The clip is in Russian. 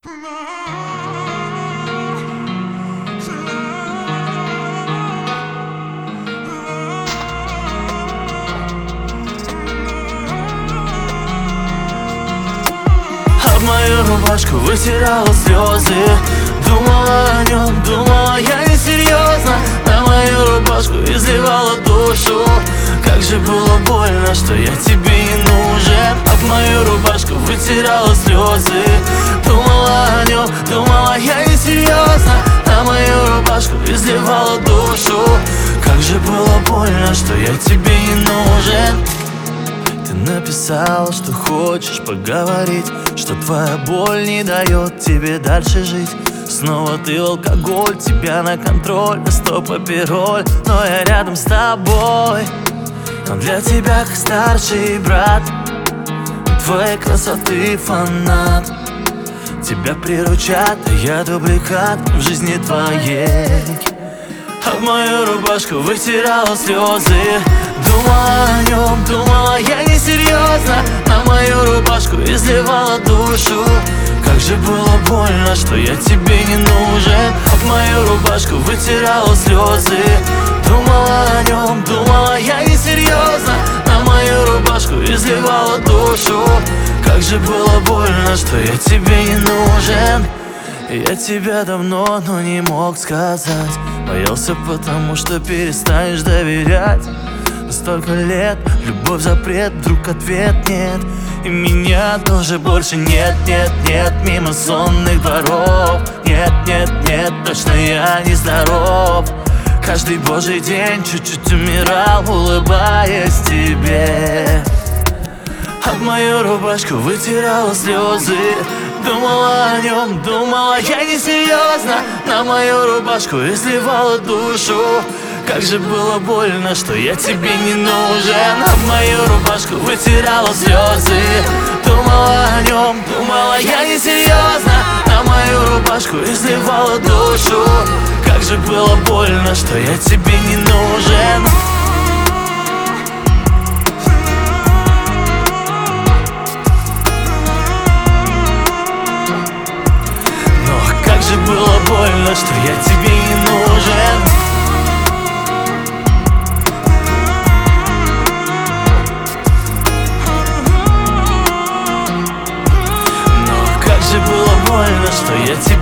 Об мою рубашку вытирала слезы. Думала о нем, думала я несерьезно. На мою рубашку изливала душу. Как же было больно, что я тебе не нужен. Об мою рубашку вытирала слезы. Думала о нем, думала я несерьезно. На мою рубашку изливала душу. Как же было больно, что я тебе не нужен. Ты написала, что хочешь поговорить, что твоя боль не дает тебе дальше жить. Снова ты алкоголь, тебя на контроль, стоп-апероль. Но я рядом с тобой, он для тебя как старший брат. Твоей красоты фанат. Тебя приручат, а я дубликат в жизни твоей. Об мою рубашку вытирала слезы. Думала о нем, думала я несерьезно. На мою рубашку изливала душу. Как же было больно, что я тебе не нужен. Об мою рубашку вытирала слезы. Думала о нем, думала я несерьезно. На мою рубашку изливала душу. Как же было больно, что я тебе не нужен. Я тебя давно, но не мог сказать. Боялся, потому что перестанешь доверять. Столько лет, любовь запрет, вдруг ответ нет. И меня тоже больше нет, нет, нет. Мимо сонных дворов. Нет, нет, нет, точно я не здоров. Каждый божий день чуть-чуть умирал, улыбаясь тебе. Об мою рубашку вытирала слезы. Думала о нем, думала я несерьезно. На мою рубашку изливала душу. Как же было больно, что я тебе не нужен. Об мою рубашку вытирала слезы. Думала о нем, думала я несерьезно. На мою рубашку изливала душу. Как же было больно, что я тебе не нужен. Но как же было больно, что я тебе не нужен. Было больно, что я тебе